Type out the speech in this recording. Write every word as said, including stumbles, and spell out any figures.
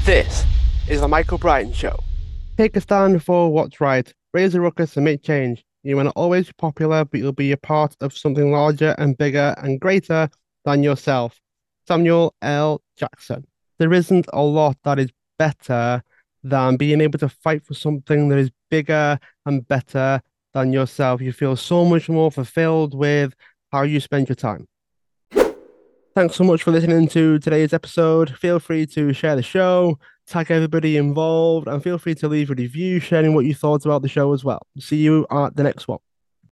This is the Michael Brighton Show. Take a stand for what's right, raise a ruckus and make change. You may not always be popular, but you'll be a part of something larger and bigger and greater than yourself. Samuel L. Jackson. There isn't a lot that is better than being able to fight for something that is bigger and better than yourself. You feel so much more fulfilled with how you spend your time. Thanks so much for listening to today's episode. Feel free to share the show, tag everybody involved, and feel free to leave a review sharing what you thought about the show as well. See you at the next one.